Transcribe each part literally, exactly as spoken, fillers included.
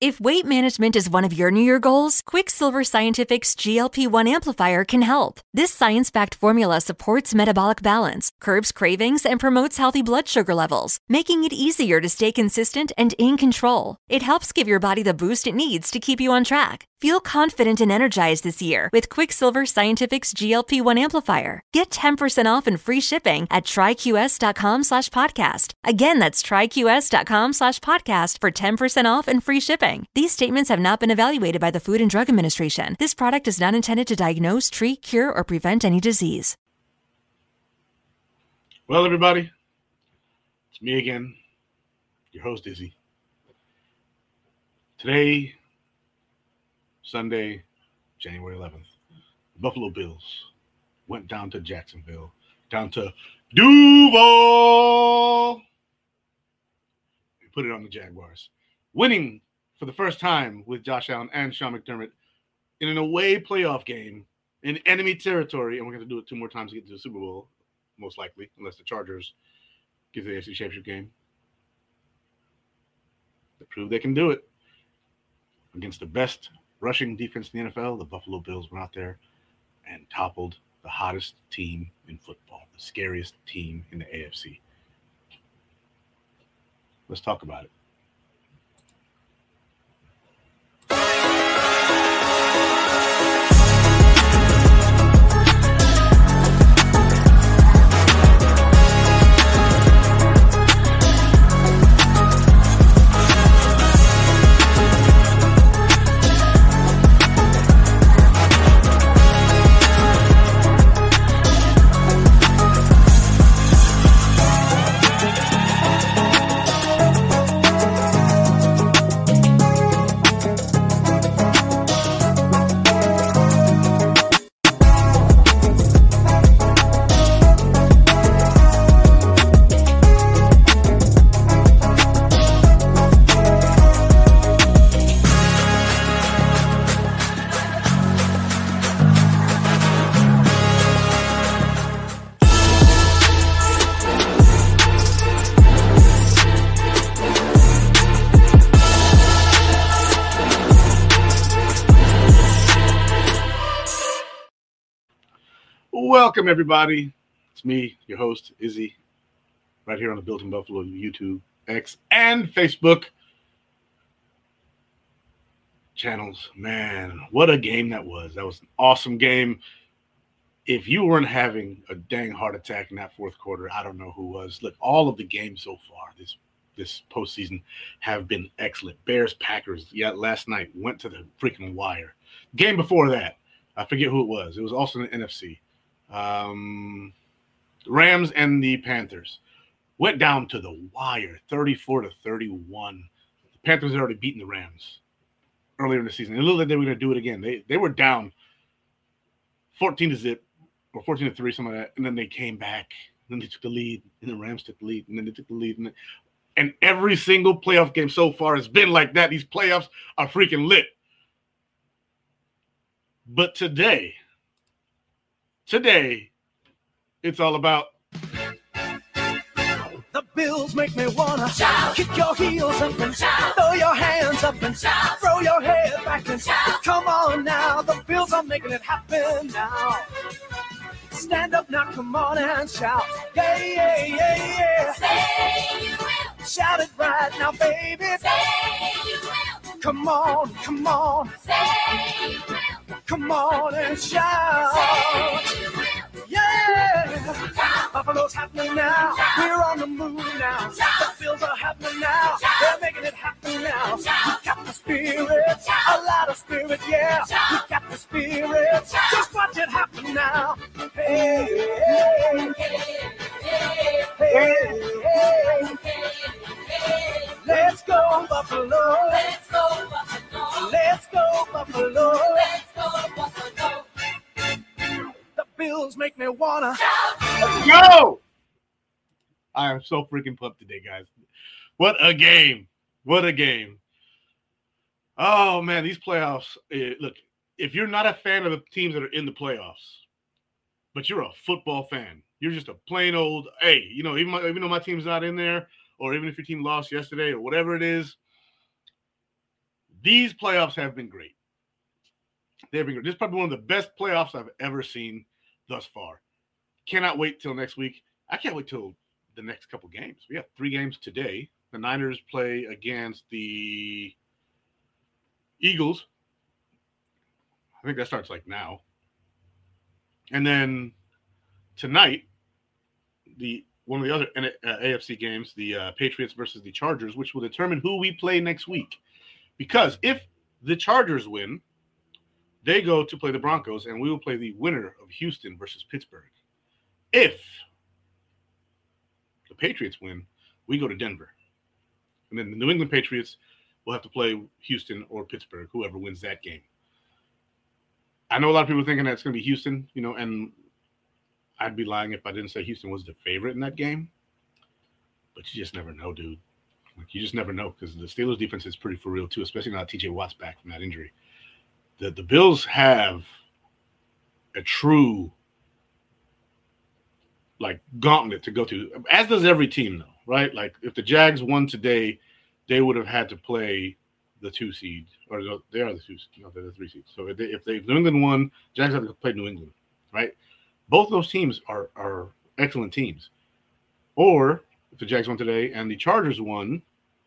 If weight management is one of your New Year goals, Quicksilver Scientific's G L P one amplifier can help. This science-backed formula supports metabolic balance, curbs cravings, and promotes healthy blood sugar levels, making it easier to stay consistent and in control. It helps give your body the boost it needs to keep you on track. Feel confident and energized this year with Quicksilver Scientific's G L P one amplifier. Get ten percent off and free shipping at tryqs.com slash podcast. Again, that's tryqs.com slash podcast for ten percent off and free shipping. These statements have not been evaluated by the Food and Drug Administration. This product is not intended to diagnose, treat, cure, or prevent any disease. Well, everybody, it's me again, your host, Izzy. Today, Sunday, January eleventh, the Buffalo Bills went down to Jacksonville, down to Duval, and put it on the Jaguars, winning for the first time with Josh Allen and Sean McDermott in an away playoff game in enemy territory, and we're going to do it two more times to get to the Super Bowl, most likely, unless the Chargers give the A F C Championship game. They prove they can do it against the best rushing defense in the N F L. The Buffalo Bills went out there and toppled the hottest team in football, the scariest team in the A F C. Let's talk about it. Welcome, everybody. It's me, your host, Izzy, right here on the Built in Buffalo YouTube, X, and Facebook channels. Man, what a game that was. That was an awesome game. If you weren't having a dang heart attack in that fourth quarter, I don't know who was. Look, all of the games so far this this postseason have been excellent. Bears, Packers, yeah, last night went to the freaking wire. Game before that, I forget who it was. It was also in the N F C. Um, the Rams and the Panthers went down to the wire, thirty-four to thirty-one. The Panthers had already beaten the Rams earlier in the season. It looked like they were going to do it again. They they were down fourteen to zip or fourteen to three, something like that, and then they came back. And then they took the lead, and the Rams took the lead, and then they took the lead. And, then, and every single playoff game so far has been like that. These playoffs are freaking lit. But today, today, it's all about the Bills make me wanna shout, kick your heels up and shout, throw your hands up and shout, throw your head back and shout. Come on now, the Bills are making it happen now. Stand up now, come on and shout, yeah, yeah, yeah, yeah. Say you will. Shout it right now, baby. Say you will. Come on, come on. Say you will. Come on and shout. Say you will. Yeah. Buffalo's happening now. We're on the move now. The Bills are happening now. They're making it happen now. We got the spirit, a lot of spirit, yeah. We got the spirit. Just watch it happen now. Hey, hey, hey, hey, hey. Let's go Buffalo. Let's go Buffalo. Let's go Buffalo. Let's go Buffalo. The Bills make me wanna let's go. I am so freaking pumped today, guys. What a game. What a game. Oh, man, these playoffs. Eh, look, if you're not a fan of the teams that are in the playoffs, but you're a football fan, you're just a plain old, hey, you know, even, my, even though my team's not in there, or even if your team lost yesterday or whatever it is, these playoffs have been great. They've been great. This is probably one of the best playoffs I've ever seen thus far. Cannot wait till next week. I can't wait till the next couple games. We have three games today. The Niners play against the Eagles. I think that starts like now. And then tonight, the one of the other uh, A F C games, the uh, Patriots versus the Chargers, which will determine who we play next week. Because if the Chargers win, they go to play the Broncos, and we will play the winner of Houston versus Pittsburgh. If the Patriots win, we go to Denver. And then the New England Patriots will have to play Houston or Pittsburgh, whoever wins that game. I know a lot of people are thinking that it's going to be Houston, you know, and I'd be lying if I didn't say Houston was the favorite in that game. But you just never know, dude. Like, you just never know, because the Steelers' defense is pretty for real, too, especially now that T J Watt's back from that injury. The, the Bills have a true, like, gauntlet to go to, as does every team, though, right? Like, if the Jags won today, they would have had to play the two seed, or no, they are the two seed, no, they're the three seeds. So if, they, if they if New England won, Jags have to play New England, right? Both those teams are are excellent teams. Or if the Jags won today and the Chargers won,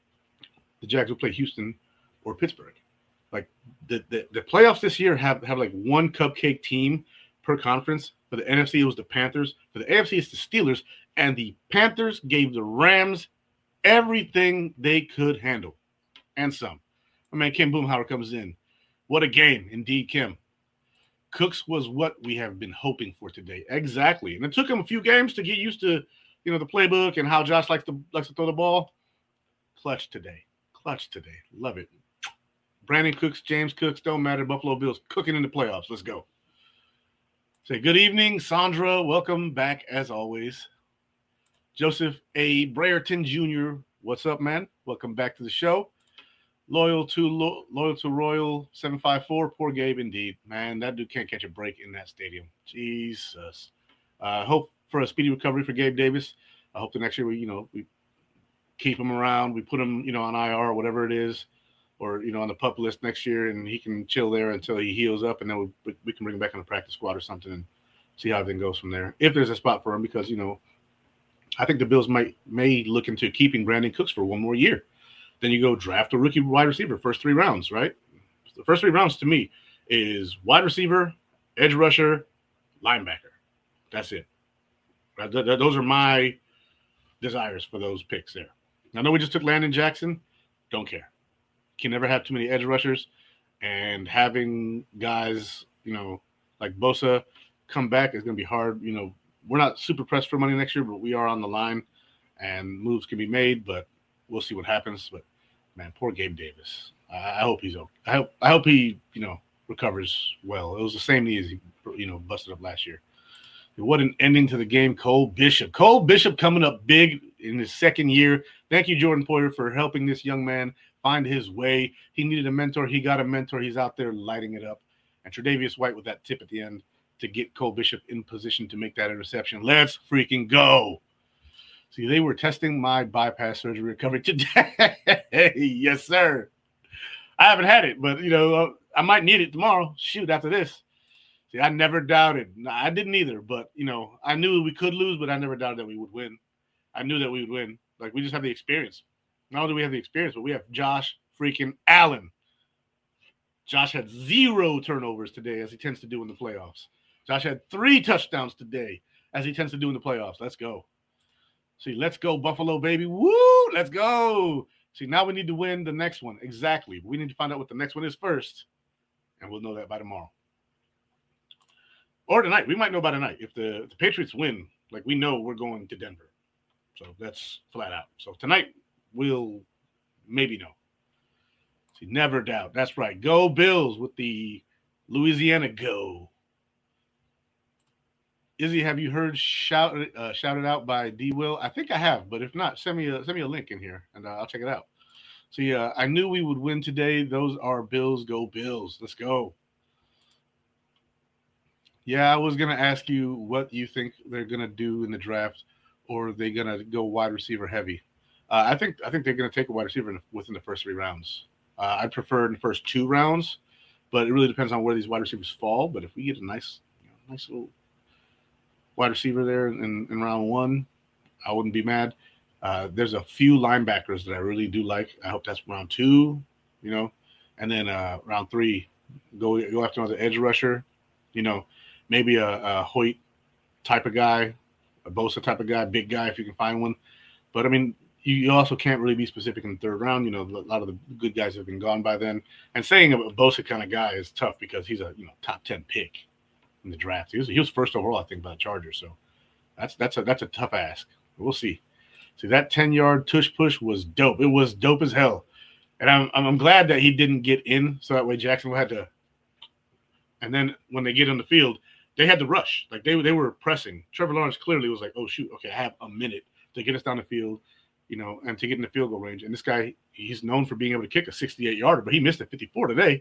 the Jags will play Houston or Pittsburgh. Like the, the, the playoffs this year have, have like one cupcake team per conference. For the N F C, it was the Panthers. For the A F C, it's the Steelers. And the Panthers gave the Rams everything they could handle and some. My man Kim Boomhauer comes in. What a game, indeed, Kim. Cooks was what we have been hoping for today. Exactly. And it took him a few games to get used to, you know, the playbook and how Josh likes to likes to throw the ball. Clutch today. Clutch today. Love it. Brandon Cooks, James Cooks, don't matter. Buffalo Bills cooking in the playoffs. Let's go. Say good evening, Sandra. Welcome back as always. Joseph A. Brayerton Junior What's up, man? Welcome back to the show. Loyal to lo- loyal to Royal seven five four. Poor Gabe, indeed. Man, that dude can't catch a break in that stadium. Jesus. I uh, hope for a speedy recovery for Gabe Davis. I hope the next year we, you know, we keep him around. We put him, you know, on I R or whatever it is, or, you know, on the PUP list next year, and he can chill there until he heals up, and then we, we can bring him back on the practice squad or something and see how everything goes from there. If there's a spot for him, because, you know, I think the Bills might may look into keeping Brandon Cooks for one more year. Then you go draft a rookie wide receiver, first three rounds, right? The first three rounds to me is wide receiver, edge rusher, linebacker. That's it. Right? Th- th- those are my desires for those picks there. I know we just took Landon Jackson. Don't care. Can never have too many edge rushers. And having guys, you know, like Bosa come back is going to be hard. You know, we're not super pressed for money next year, but we are on the line, and moves can be made, but we'll see what happens. But man, poor Gabe Davis. I, I hope he's okay. I hope I hope he, you know, recovers well. It was the same knee as he, you know, busted up last year. What an ending to the game, Cole Bishop. Cole Bishop coming up big in his second year. Thank you, Jordan Poyer, for helping this young man find his way. He needed a mentor. He got a mentor. He's out there lighting it up. And Tre'Davious White with that tip at the end to get Cole Bishop in position to make that interception. Let's freaking go. See, they were testing my bypass surgery recovery today. Yes, sir. I haven't had it, but, you know, uh, I might need it tomorrow. Shoot, after this. See, I never doubted. No, I didn't either, but, you know, I knew we could lose, but I never doubted that we would win. I knew that we would win. Like, we just have the experience. Not only do we have the experience, but we have Josh freaking Allen. Josh had zero turnovers today, as he tends to do in the playoffs. Josh had three touchdowns today, as he tends to do in the playoffs. Let's go. See, let's go, Buffalo, baby. Woo! Let's go. See, now we need to win the next one. Exactly. We need to find out what the next one is first, and we'll know that by tomorrow. Or tonight. We might know by tonight. If the, if the Patriots win, like, we know we're going to Denver. So that's flat out. So tonight, we'll maybe know. See, never doubt. That's right. Go Bills with the Louisiana go. Izzy, have you heard shout, uh, shouted out by D. Will? I think I have, but if not, send me a send me a link in here, and uh, I'll check it out. So, yeah, I knew we would win today. Those are Bills. Go Bills. Let's go. Yeah, I was going to ask you what you think they're going to do in the draft, or are they going to go wide receiver heavy? Uh, I think I think they're going to take a wide receiver in, within the first three rounds. Uh, I prefer in the first two rounds, but it really depends on where these wide receivers fall. But if we get a nice, you know, nice little wide receiver there in, in round one, I wouldn't be mad. Uh, there's a few linebackers that I really do like. I hope that's round two, you know, and then uh, round three, go go after another edge rusher, you know, maybe a, a Hoyt type of guy, a Bosa type of guy, big guy if you can find one. But I mean, you, you also can't really be specific in the third round. You know, a lot of the good guys have been gone by then. And saying a Bosa kind of guy is tough because he's a you know top ten pick in the draft. He was he was first overall, I think, by the Chargers. So that's that's a that's a tough ask. We'll see. See, that ten-yard tush push was dope. It was dope as hell. And I'm, I'm glad that he didn't get in, so that way Jacksonville had to – and then when they get on the field, they had to rush. Like, they, they were pressing. Trevor Lawrence clearly was like, oh, shoot, okay, I have a minute to get us down the field, you know, and to get in the field goal range. And this guy, he's known for being able to kick a sixty-eight-yarder, but he missed a fifty-four today.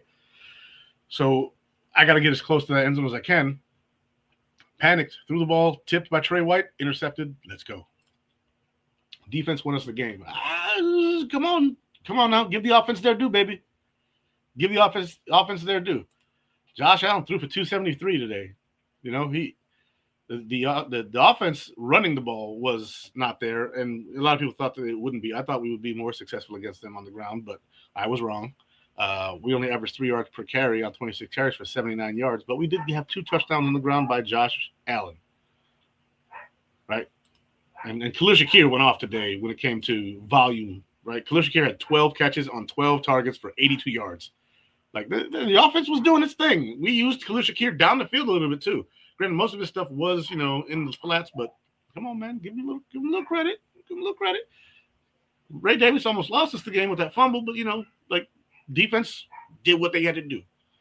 So I got to get as close to that end zone as I can. Panicked, threw the ball, tipped by Trey White, intercepted. Let's go. Defense won us the game. Ah, come on. Come on now. Give the offense their due, baby. Give the offense offense their due. Josh Allen threw for two seventy-three today. You know, he the the, uh, the the offense running the ball was not there, and a lot of people thought that it wouldn't be. I thought we would be more successful against them on the ground, but I was wrong. Uh, we only averaged three yards per carry on twenty-six carries for seventy-nine yards, but we did have two touchdowns on the ground by Josh Allen. Right? And, and Khalil Shakir went off today when it came to volume, right? Khalil Shakir had twelve catches on twelve targets for eighty-two yards. Like, the, the, the offense was doing its thing. We used Khalil Shakir down the field a little bit, too. Granted, most of his stuff was, you know, in the flats, but come on, man. Give him a little, give him a little credit. Give him a little credit. Ray Davis almost lost us the game with that fumble, but, you know, like, defense did what they had to do.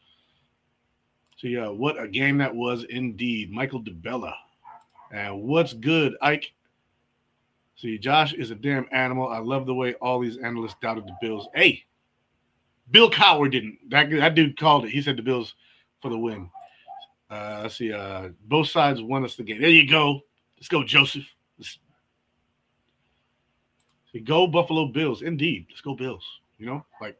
So, yeah, what a game that was indeed. Michael DeBella. And what's good, Ike? See, Josh is a damn animal. I love the way all these analysts doubted the Bills. Hey, Bill Cowher didn't. That, that dude called it. He said the Bills for the win. Uh, let's see. Uh, both sides won us the game. There you go. Let's go, Joseph. Let's see, go Buffalo Bills. Indeed. Let's go Bills. You know, like,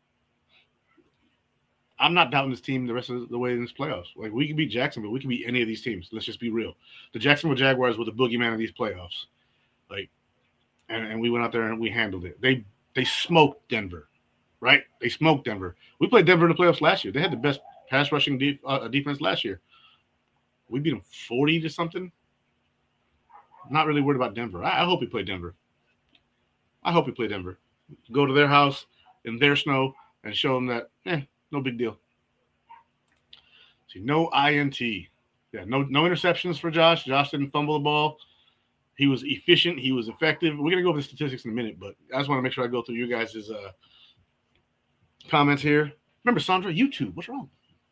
I'm not doubting this team the rest of the way in this playoffs. Like, we can beat Jacksonville. We can beat any of these teams. Let's just be real. The Jacksonville Jaguars were the boogeyman of these playoffs. Like, and, and we went out there and we handled it. They they smoked Denver, right? They smoked Denver. We played Denver in the playoffs last year. They had the best pass rushing def, uh, defense last year. We beat them forty to something. I'm not really worried about Denver. I, I hope we play Denver. I hope we play Denver. Go to their house in their snow and show them that, eh, no big deal. See, no I N T. Yeah, no no interceptions for Josh. Josh didn't fumble the ball. He was efficient. He was effective. We're going to go over the statistics in a minute, but I just want to make sure I go through you guys' uh, comments here. Remember, Sandra, YouTube. What's wrong?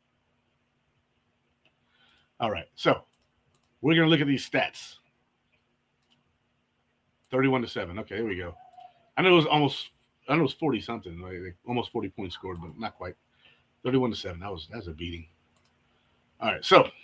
All right. So we're going to look at these stats. thirty-one to seven. Okay, here we go. I know it was almost, I know it was forty something, like, like almost forty points scored, but not quite. thirty-one to seven. That was, that was a beating. All right. So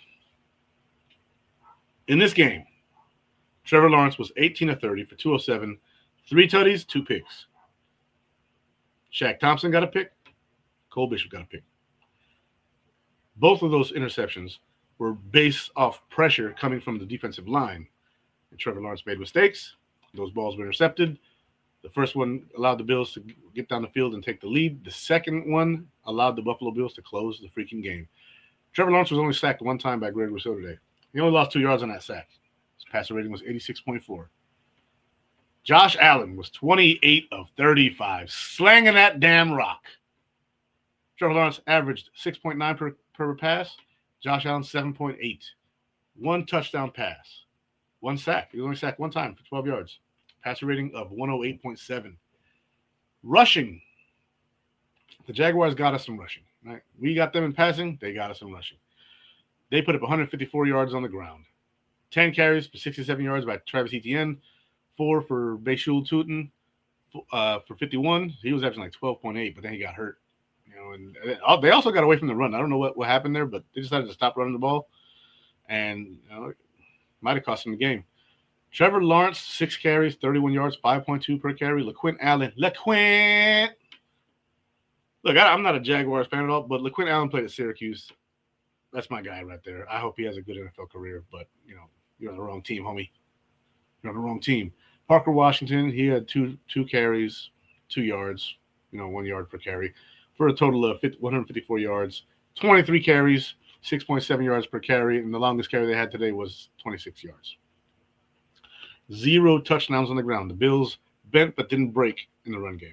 in this game, Trevor Lawrence was eighteen of thirty for two oh seven, three tutties, two picks. Shaq Thompson got a pick. Cole Bishop got a pick. Both of those interceptions were based off pressure coming from the defensive line. And Trevor Lawrence made mistakes. Those balls were intercepted. The first one allowed the Bills to get down the field and take the lead. The second one allowed the Buffalo Bills to close the freaking game. Trevor Lawrence was only sacked one time by Greg Rousseau today. He only lost two yards on that sack. His passer rating was eighty-six point four. Josh Allen was twenty-eight of thirty-five, slanging that damn rock. Trevor Lawrence averaged six point nine per, per pass. Josh Allen, seven point eight. One touchdown pass. One sack. He was only sacked one time for twelve yards. Passer rating of one oh eight point seven. Rushing. The Jaguars got us some rushing. Right? We got them in passing. They got us in rushing. They put up one hundred fifty-four yards on the ground. ten carries for sixty-seven yards by Travis Etienne. Four for Bayshul Tootin uh, for fifty-one. He was averaging like twelve point eight, but then he got hurt. You know, and they also got away from the run. I don't know what, what happened there, but they decided to stop running the ball. And you know, it might have cost him the game. Trevor Lawrence, six carries, thirty-one yards, five point two per carry. LaQuint Allen. LaQuint! Look, I, I'm not a Jaguars fan at all, but LaQuint Allen played at Syracuse. That's my guy right there. I hope he has a good N F L career, but, you know, you're on the wrong team, homie. You're on the wrong team. Parker Washington, he had two two carries, two yards, you know, one yard per carry, for a total of one hundred fifty-four yards, twenty-three carries, six point seven yards per carry, and the longest carry they had today was twenty-six yards. Zero touchdowns on the ground. The Bills bent but didn't break in the run game.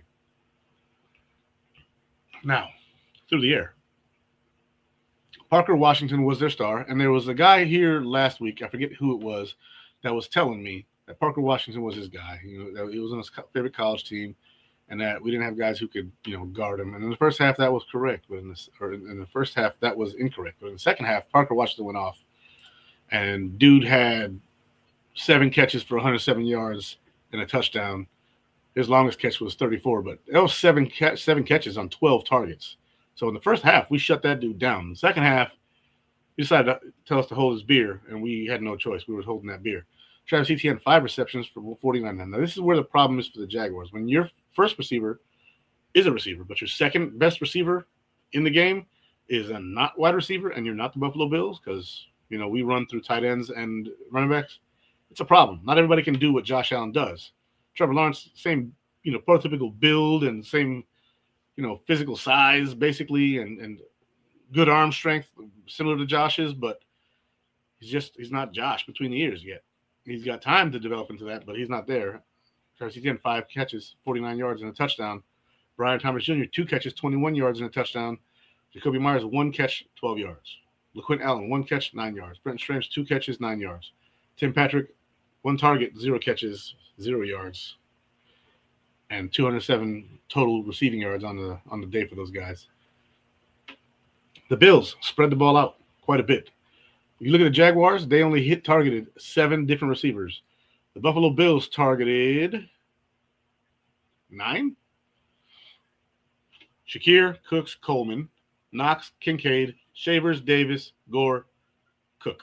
Now, through the air. Parker Washington was their star, and there was a guy here last week, I forget who it was, that was telling me that Parker Washington was his guy. You know, that he was on his favorite college team, and that we didn't have guys who could, you know, guard him. And in the first half, that was correct, but in this, or in the first half, that was incorrect. But in the second half, Parker Washington went off, and dude had seven catches for one hundred seven yards and a touchdown. His longest catch was thirty-four, but that was seven ca- seven catches on twelve targets. So in the first half, we shut that dude down. In the second half, he decided to tell us to hold his beer, and we had no choice. We were holding that beer. Travis Etienne, five receptions for forty-nine. Now, this is where the problem is for the Jaguars. When your first receiver is a receiver, but your second best receiver in the game is a not wide receiver, and you're not the Buffalo Bills, because, you know, we run through tight ends and running backs, it's a problem. Not everybody can do what Josh Allen does. Trevor Lawrence, same, you know, prototypical build and same, you know, physical size, basically, and, and good arm strength, similar to Josh's, but he's just, he's not Josh between the ears yet. He's got time to develop into that, but he's not there. Travis Etienne, five catches, forty-nine yards and a touchdown. Brian Thomas Junior, two catches, twenty-one yards and a touchdown. Jacoby Myers, one catch, twelve yards. LaQuint Allen, one catch, nine yards. Brenton Strange, two catches, nine yards. Tim Patrick, one target, zero catches, zero yards. And two hundred seven total receiving yards on the on the day for those guys. The Bills spread the ball out quite a bit. If you look at the Jaguars, they only hit targeted seven different receivers. The Buffalo Bills targeted nine. Shakir, Cooks, Coleman, Knox, Kincaid, Shavers, Davis, Gore, Cook.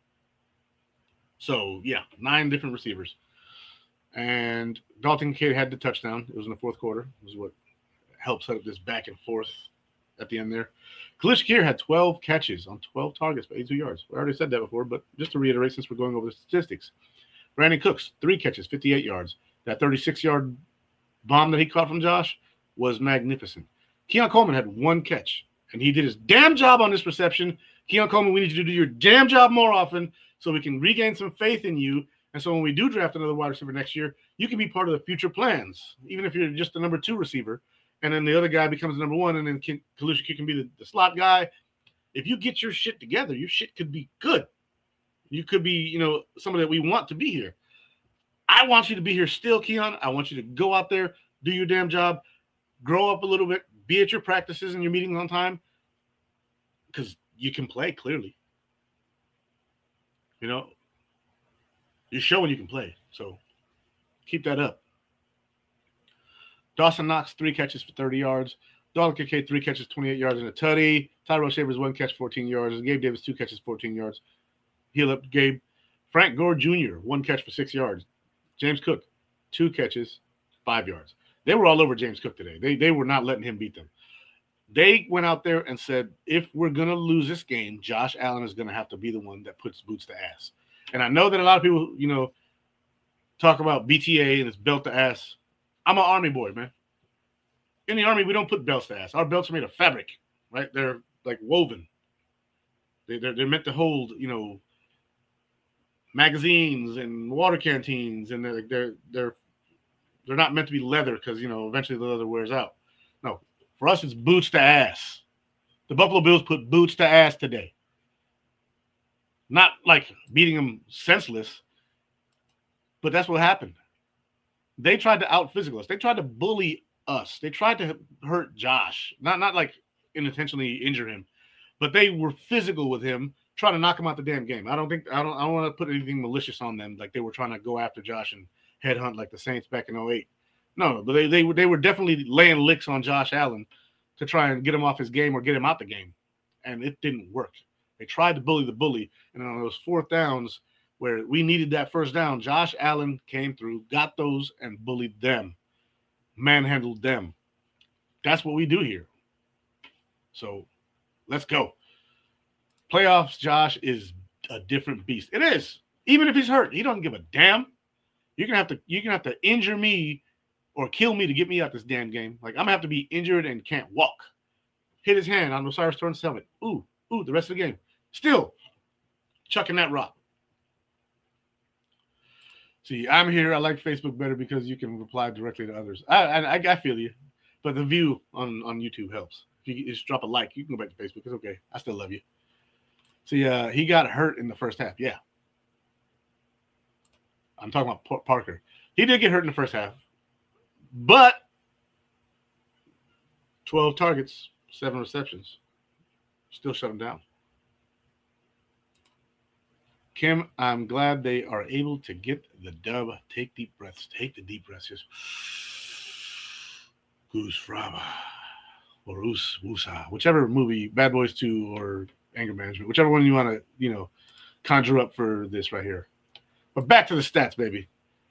So, yeah, nine different receivers. And Dalton Kincaid had the touchdown. It was in the fourth quarter. It was what helped set up this back and forth at the end there. Khalil Shakir had twelve catches on twelve targets for eighty-two yards. We already said that before, but just to reiterate, since we're going over the statistics. Brandon Cooks, three catches, fifty-eight yards. That thirty-six-yard bomb that he caught from Josh was magnificent. Keon Coleman had one catch, and he did his damn job on this reception. Keon Coleman, we need you to do your damn job more often so we can regain some faith in you. And so when we do draft another wide receiver next year, you can be part of the future plans, even if you're just the number two receiver. And then the other guy becomes number one, and then Khalil Shakir can be the, the slot guy. If you get your shit together, your shit could be good. You could be, you know, somebody that we want to be here. I want you to be here still, Keon. I want you to go out there, do your damn job, grow up a little bit, be at your practices and your meetings on time, because you can play, clearly. You know, you're showing you can play. So keep that up. Dawson Knox, three catches for thirty yards. Dalton Kincaid, three catches, twenty-eight yards and a tutty. Tyrell Shavers, one catch, fourteen yards. And Gabe Davis, two catches, fourteen yards. Heel up Gabe. Frank Gore Junior, one catch for six yards. James Cook, two catches, five yards. They were all over James Cook today. They, they were not letting him beat them. They went out there and said, if we're going to lose this game, Josh Allen is going to have to be the one that puts boots to ass. And I know that a lot of people, you know, talk about B T A and it's belt to ass. I'm an Army boy, man. In the Army, we don't put belts to ass. Our belts are made of fabric, right? They're like woven. They, they're, they're meant to hold, you know, magazines and water canteens, and they're they're they're, they're not meant to be leather because, you know, eventually the leather wears out. No, for us, it's boots to ass. The Buffalo Bills put boots to ass today. Not like beating them senseless, but that's what happened. They tried to out-physical us. They tried to bully us. They tried to hurt Josh. Not not like unintentionally injure him, but they were physical with him, trying to knock him out the damn game. I don't think I don't I don't want to put anything malicious on them, like they were trying to go after Josh and headhunt like the Saints back in oh eight. No, but they they were they were definitely laying licks on Josh Allen to try and get him off his game or get him out the game, and it didn't work. They tried to bully the bully, and on those fourth downs where we needed that first down, Josh Allen came through, got those, and bullied them, manhandled them. That's what we do here. So let's go. Playoffs, Josh, is a different beast. It is. Even if he's hurt, he doesn't give a damn. You're gonna have to you're gonna have to injure me or kill me to get me out this damn game. Like I'm gonna have to be injured and can't walk. Hit his hand on Osiris Torrance' helmet. Ooh, ooh, the rest of the game. Still chucking that rock. See, I'm here. I like Facebook better because you can reply directly to others. I I, I feel you, but the view on, on YouTube helps. If you just drop a like, you can go back to Facebook. It's okay. I still love you. See, uh, he got hurt in the first half. Yeah. I'm talking about P- Parker. He did get hurt in the first half, but twelve targets, seven receptions. Still shut him down. Kim, I'm glad they are able to get the dub. Take deep breaths. Take the deep breaths. Just Goose Fraba or Us Wusa, whichever movie, Bad Boys two or Anger Management, whichever one you want to, you know, conjure up for this right here. But back to the stats, baby.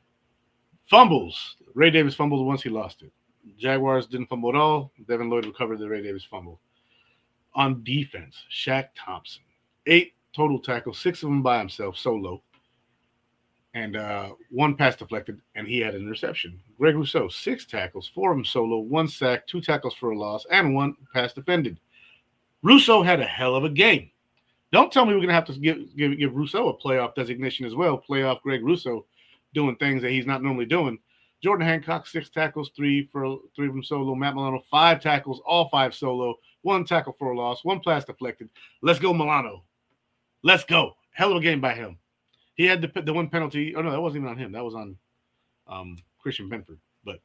Fumbles. Ray Davis fumbled once, he lost it. Jaguars didn't fumble at all. Devin Lloyd recovered the Ray Davis fumble. On defense, Shaq Thompson. Eight total tackles, six of them by himself, solo. And uh, one pass deflected, and he had an interception. Greg Rousseau, six tackles, four of them solo, one sack, two tackles for a loss, and one pass defended. Rousseau had a hell of a game. Don't tell me we're going to have to give, give, give Rousseau a playoff designation as well. Playoff Greg Rousseau doing things that he's not normally doing. Jordan Hancock, six tackles, three for three of them solo. Matt Milano, five tackles, all five solo. One tackle for a loss, one pass deflected. Let's go, Milano. Let's go. Hell of a game by him. He had the, the one penalty. Oh, no, that wasn't even on him. That was on um, Christian Benford. But,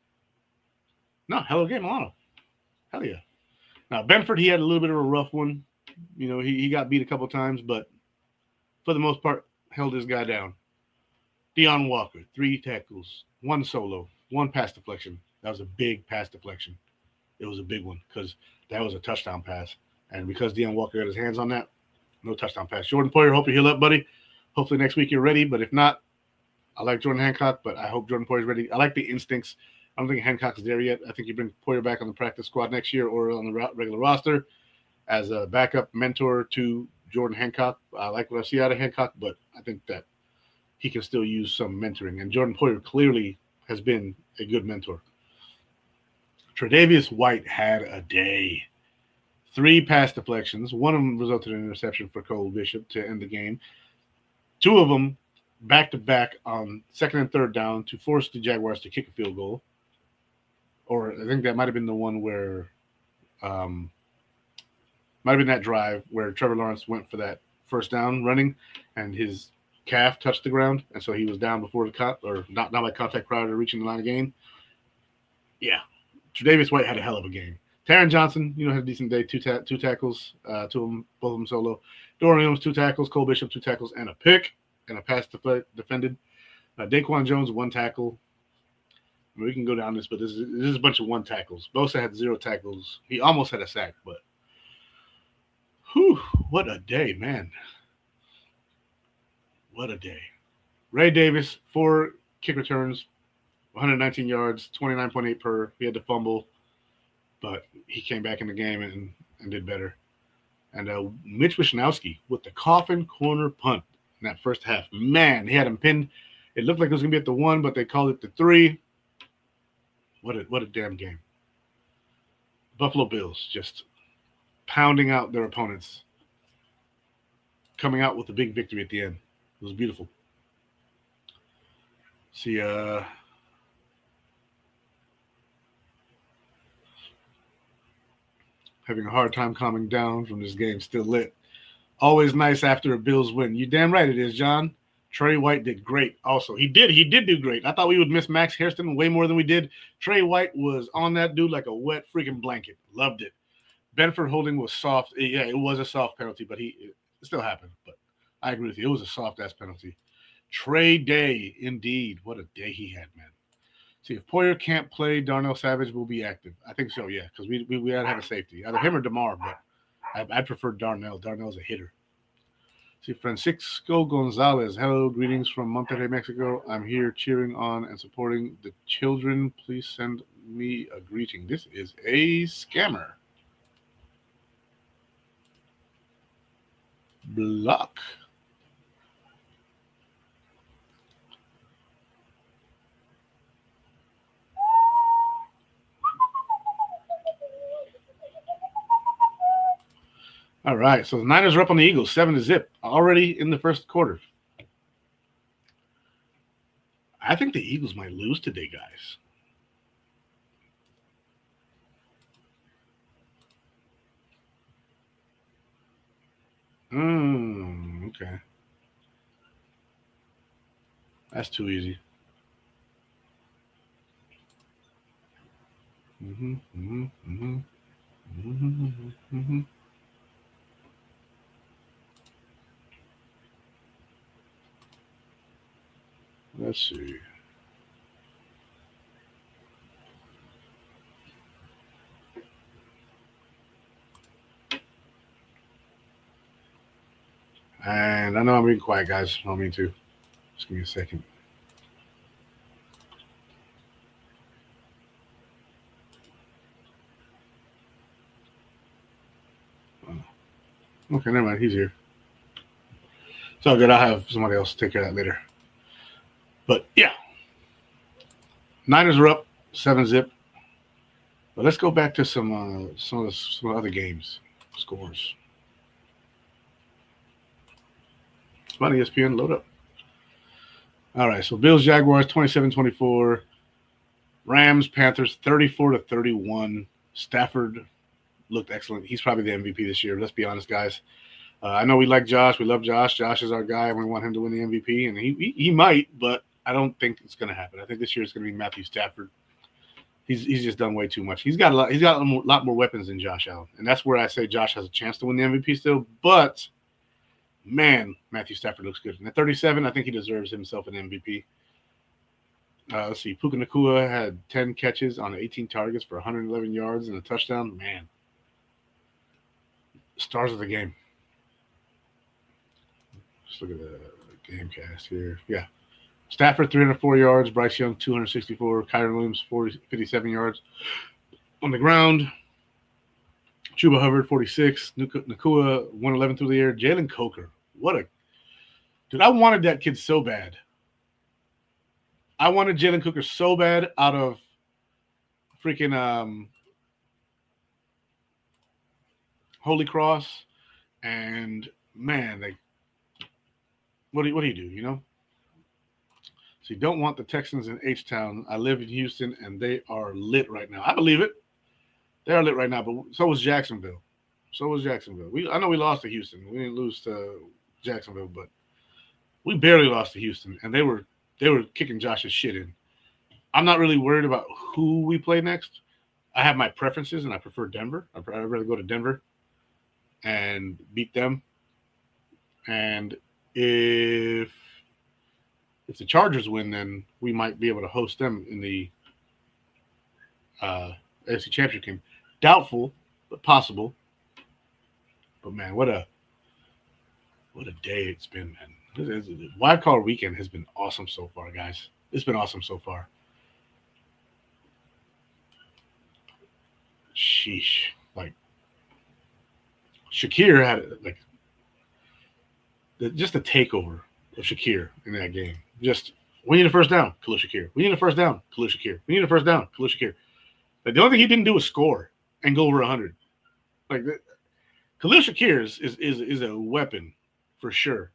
no, hell of a game, Milano. Hell yeah. Now, Benford, he had a little bit of a rough one. You know, he, he got beat a couple times, but for the most part, held his guy down. Deion Walker, three tackles, one solo, one pass deflection. That was a big pass deflection. It was a big one because that was a touchdown pass. And because Deion Walker got his hands on that, no touchdown pass. Jordan Poyer, hope you heal up, buddy. Hopefully next week you're ready. But if not, I like Jordan Hancock, but I hope Jordan Poyer's ready. I like the instincts. I don't think Hancock's there yet. I think you bring Poyer back on the practice squad next year or on the regular roster as a backup mentor to Jordan Hancock. I like what I see out of Hancock, but I think that he can still use some mentoring. And Jordan Poyer clearly has been a good mentor. Tre'Davious White had a day. Three pass deflections. One of them resulted in an interception for Cole Bishop to end the game. Two of them back-to-back on second and third down to force the Jaguars to kick a field goal. Or I think that might have been the one where um, – might have been that drive where Trevor Lawrence went for that first down running and his calf touched the ground, and so he was down before the cut or not, not by contact prior to reaching the line of game. Yeah. Tre'Davious White had a hell of a game. Taron Johnson, you know, had a decent day. Two ta- two tackles, uh, two of them, both of them solo. Dorian Williams, two tackles. Cole Bishop, two tackles and a pick and a pass def- defended. Uh, Daquan Jones, one tackle. I mean, we can go down this, but this is, this is a bunch of one tackles. Bosa had zero tackles. He almost had a sack, but whew, what a day, man. What a day. Ray Davis, four kick returns, one hundred nineteen yards, twenty-nine point eight per. He had to fumble, but he came back in the game and, and did better. And uh, Mitch Wishnowsky with the coffin corner punt in that first half. Man, he had him pinned. It looked like it was going to be at the one, but they called it the three. What a, what a damn game. Buffalo Bills just pounding out their opponents, coming out with a big victory at the end. It was beautiful. See, uh, having a hard time calming down from this game, still lit. Always nice after a Bills win. You damn right it is, John. Trey White did great also. He did. He did do great. I thought we would miss Max Hairston way more than we did. Trey White was on that dude like a wet freaking blanket. Loved it. Benford holding was soft. Yeah, it was a soft penalty, but he it still happened. But I agree with you. It was a soft-ass penalty. Trey Day, indeed. What a day he had, man. See, if Poyer can't play, Darnell Savage will be active. I think so, yeah, because we, we we had to have a safety. Either him or DeMar, but I, I prefer Darnell. Darnell's a hitter. See, Francisco Gonzalez. Hello, greetings from Monterrey, Mexico. I'm here cheering on and supporting the children. Please send me a greeting. This is a scammer. block. All right, so the Niners are up on the Eagles, seven to zip, already in the first quarter. I think the Eagles might lose today, guys. Hmm. Okay. That's too easy. Mm-hmm. Mm-hmm. Mm-hmm. Mm-hmm. Mm-hmm. Let's see. And I know I'm being quiet, guys. I don't mean to. Just give me a second. Oh. Okay, never mind. He's here. It's all good. I'll have somebody else take care of that later. But yeah, Niners are up seven zip. But let's go back to some uh, some of the some other games scores. Come on, E S P N, load up. All right, so Bills Jaguars twenty-seven twenty-four, Rams Panthers thirty-four to thirty-one. Stafford looked excellent. He's probably the M V P this year. Let's be honest, guys. Uh, I know we like Josh. We love Josh. Josh is our guy, and we want him to win the M V P, and he he, he might, but I don't think it's going to happen. I think this year it's going to be Matthew Stafford. He's he's just done way too much. He's got a lot. He's got a lot more weapons than Josh Allen, and that's where I say Josh has a chance to win the M V P still. But man, Matthew Stafford looks good. And at thirty-seven, I think he deserves himself an M V P. Uh, let's see. Puka Nacua had ten catches on eighteen targets for one hundred eleven yards and a touchdown. Man, stars of the game. Let's look at the game cast here. Yeah. Stafford, three hundred four yards. Bryce Young, two hundred sixty-four. Kyron Williams, forty, fifty-seven yards on the ground. Chuba Hubbard, forty-six. Nacua, one eleven through the air. Jalen Coker. What a – dude, I wanted that kid so bad. I wanted Jalen Coker so bad out of freaking um, Holy Cross. And, man, like, what do you, what do you do, you know? So you don't want the Texans in H-Town. I live in Houston, and they are lit right now. I believe it. They are lit right now, but so was Jacksonville. So was Jacksonville. We I know we lost to Houston. We didn't lose to Jacksonville, but we barely lost to Houston, and they were they were kicking Josh's shit in. I'm not really worried about who we play next. I have my preferences, and I prefer Denver. I'd rather go to Denver and beat them. And if if the Chargers win, then we might be able to host them in the uh, A F C Championship game. Doubtful, but possible. But man, what a what a day it's been, man. This is, the wild card weekend has been awesome so far, guys. It's been awesome so far. Sheesh, like Shakir had like the, just a takeover of Shakir in that game. Just we need a first down, Khalil Shakir. We need a first down, Khalil Shakir. We need a first down, Khalil Shakir. Like, the only thing he didn't do was score and go over one hundred. Like, the, Khalil Shakir is, is, is, is a weapon for sure.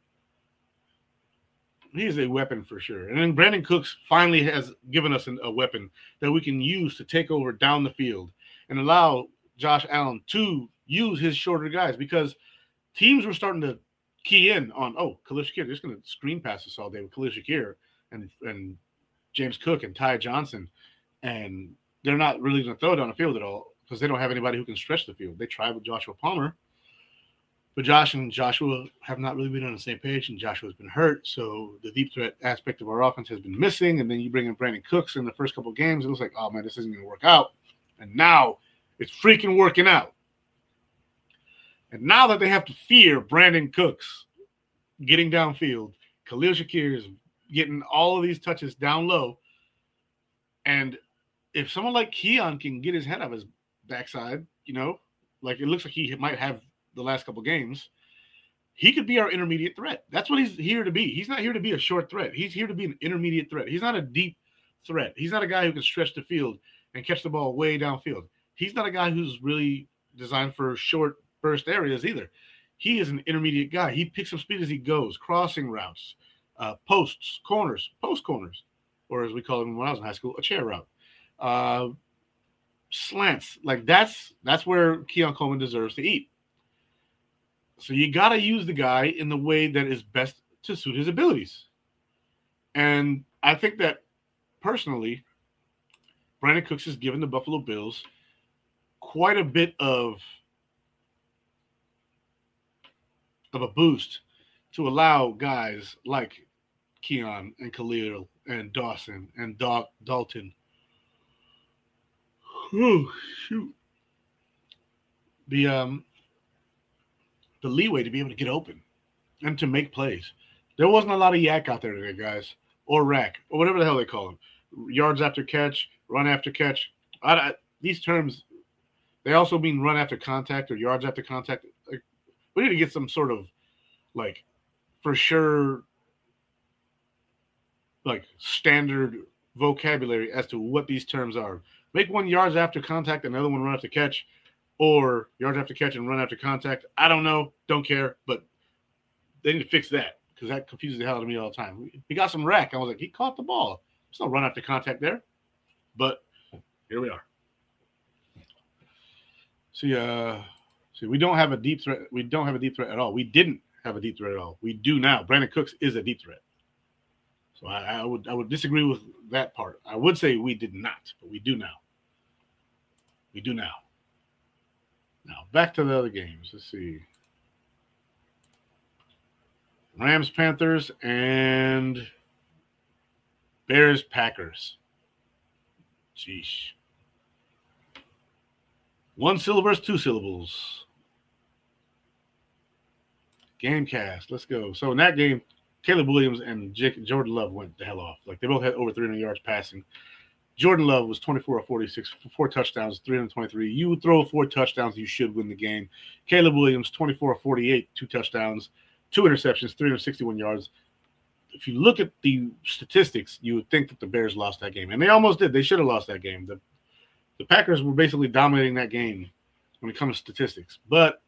He is a weapon for sure. And then Brandon Cooks finally has given us an, a weapon that we can use to take over down the field and allow Josh Allen to use his shorter guys, because teams were starting to key in on, oh, Khalil Shakir, they're just going to screen pass us all day with Khalil Shakir and, and James Cook and Ty Johnson. And they're not really going to throw down the field at all because they don't have anybody who can stretch the field. They tried with Joshua Palmer, but Josh and Joshua have not really been on the same page, and Joshua's been hurt. So the deep threat aspect of our offense has been missing. And then you bring in Brandon Cooks in the first couple of games. It was like, oh, man, this isn't going to work out. And now it's freaking working out. And now that they have to fear Brandon Cooks getting downfield, Khalil Shakir is getting all of these touches down low. And if someone like Keon can get his head out of his backside, you know, like it looks like he might have the last couple games, he could be our intermediate threat. That's what he's here to be. He's not here to be a short threat. He's here to be an intermediate threat. He's not a deep threat. He's not a guy who can stretch the field and catch the ball way downfield. He's not a guy who's really designed for short burst areas either. He is an intermediate guy. He picks up speed as he goes, crossing routes, uh, posts, corners, post corners, or as we call them when I was in high school, a chair route, uh, slants. Like that's that's where Keon Coleman deserves to eat. So you got to use the guy in the way that is best to suit his abilities. And I think that personally, Brandin Cooks has given the Buffalo Bills quite a bit of, of a boost to allow guys like Keon and Khalil and Dawson and Dal- Dalton. Oh, shoot. The, um, the leeway to be able to get open and to make plays. There wasn't a lot of yak out there today, guys, or rack, or whatever the hell they call them. Yards after catch, run after catch. I, I, these terms, they also mean run after contact or yards after contact. Like, we need to get some sort of, like, for sure, like, standard vocabulary as to what these terms are. Make one yards after contact, another one run after catch, or yards after catch and run after contact. I don't know. Don't care. But they need to fix that because that confuses the hell out of me all the time. He got some rack. I was like, he caught the ball. There's no run after contact there. But here we are. See, uh, see, we don't have a deep threat. We don't have a deep threat at all. We didn't have a deep threat at all. We do now. Brandin Cooks is a deep threat. So I, I would I would disagree with that part. I would say we did not, but we do now. We do now. Now, back to the other games. Let's see. Rams, Panthers, and Bears, Packers. Jeez. One syllable versus two syllables. Gamecast. Let's go. So in that game, Caleb Williams and Jake, Jordan Love went the hell off. Like, they both had over three hundred yards passing. Jordan Love was twenty-four of forty-six, four touchdowns, three hundred twenty-three. You throw four touchdowns, you should win the game. Caleb Williams, twenty-four of forty-eight, two touchdowns, two interceptions, three hundred sixty-one yards. If you look at the statistics, you would think that the Bears lost that game. And they almost did. They should have lost that game. The, the Packers were basically dominating that game when it comes to statistics. But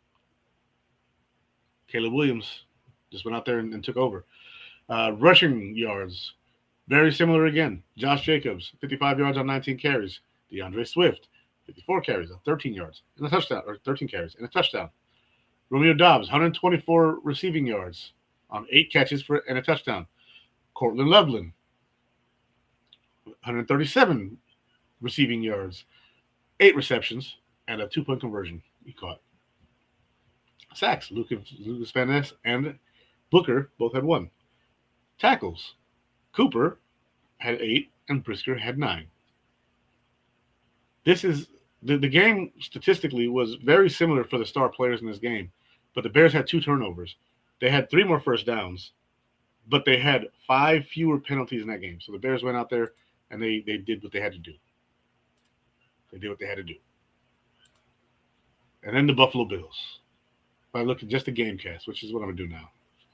Caleb Williams just went out there and, and took over. Uh, rushing yards. Very similar again. Josh Jacobs, fifty-five yards on nineteen carries. DeAndre Swift, fifty-four carries on thirteen yards and a touchdown, or thirteen carries and a touchdown. Romeo Doubs, one hundred twenty-four receiving yards on eight catches for and a touchdown. Cortland Loveland, one hundred thirty-seven receiving yards, eight receptions, and a two-point conversion he caught. Sacks, Lucas, Lucas Van Ness and Booker both had one. Tackles, Cooper had eight and Brisker had nine. This is the, the game statistically was very similar for the star players in this game, but the Bears had two turnovers. They had three more first downs, but they had five fewer penalties in that game. So the Bears went out there and they, they did what they had to do. They did what they had to do. And then the Buffalo Bills. If I look at just the game cast, which is what I'm going to do now.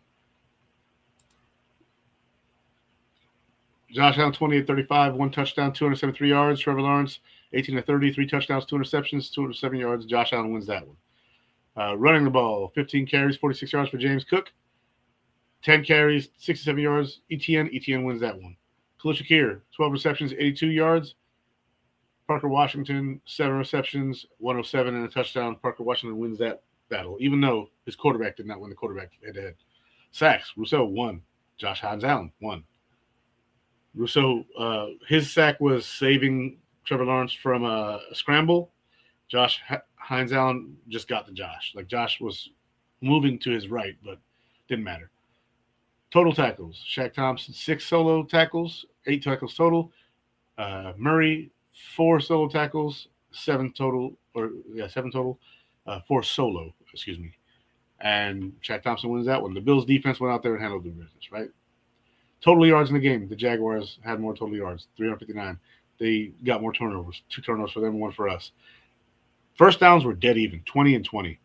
Josh Allen, twenty-eight thirty-five, one touchdown, two hundred seventy-three yards. Trevor Lawrence, eighteen to thirty, three touchdowns, two interceptions, two hundred seven yards. Josh Allen wins that one. Uh, running the ball, fifteen carries, forty-six yards for James Cook. ten carries, sixty-seven yards. E T N, E T N wins that one. Khalil Shakir, twelve receptions, eighty-two yards. Parker Washington, seven receptions, one oh seven and a touchdown. Parker Washington wins that battle, even though his quarterback did not win the quarterback head-to-head. Sacks, Rousseau won. Josh Hines Allen won. Rousseau, uh, his sack was saving Trevor Lawrence from a, a scramble. Josh H- Hines Allen just got to Josh. Like, Josh was moving to his right, but didn't matter. Total tackles. Shaq Thompson, six solo tackles, eight tackles total. Uh, Murray, four solo tackles, seven total, or yeah, seven total, uh, four solo, excuse me. And Shaq Thompson wins that one. The Bills defense went out there and handled the business, right? Total yards in the game. The Jaguars had more total yards, three hundred fifty-nine. They got more turnovers, two turnovers for them, one for us. First downs were dead even, twenty and twenty.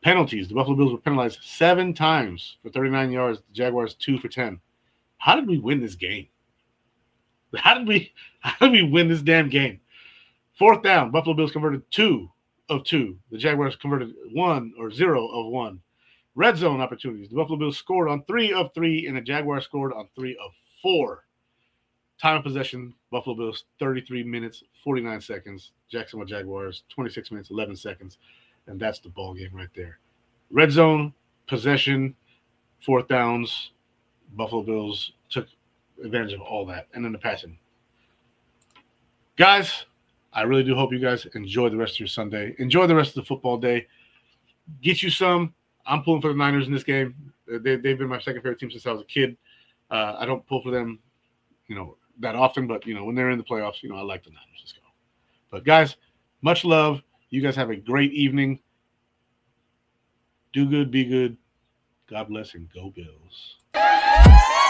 Penalties. The Buffalo Bills were penalized seven times for thirty-nine yards. The Jaguars two for ten. How did we win this game? How did we how did we win this damn game? Fourth down, Buffalo Bills converted two of two. The Jaguars converted one or zero of one. Red zone opportunities. The Buffalo Bills scored on three of three, and the Jaguars scored on three of four. Time of possession, Buffalo Bills, thirty-three minutes, forty-nine seconds. Jacksonville Jaguars, twenty-six minutes, eleven seconds. And that's the ball game right there. Red zone, possession, fourth downs. Buffalo Bills took advantage of all that. And then the passing. Guys, I really do hope you guys enjoy the rest of your Sunday. Enjoy the rest of the football day. Get you some. I'm pulling for the Niners in this game. They, they've been my second favorite team since I was a kid. Uh, I don't pull for them, you know, that often. But, you know, when they're in the playoffs, you know, I like the Niners. Let's go. But, guys, much love. You guys have a great evening. Do good, be good. God bless, and go Bills.